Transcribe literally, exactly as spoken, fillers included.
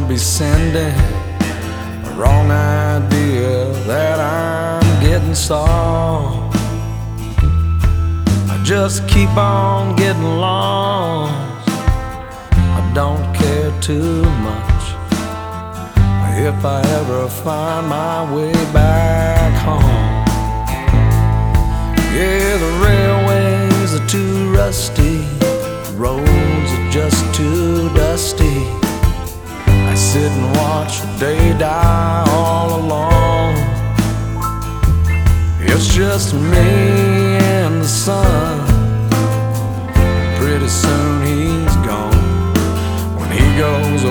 don't be sending a wrong idea that I'm getting soft. I just keep on getting lost. I don't care too much if I ever find my way back home. Yeah, the railways are too rusty, the roads are just too dusty. I sit and watch the day die all alone. It's just me and the sun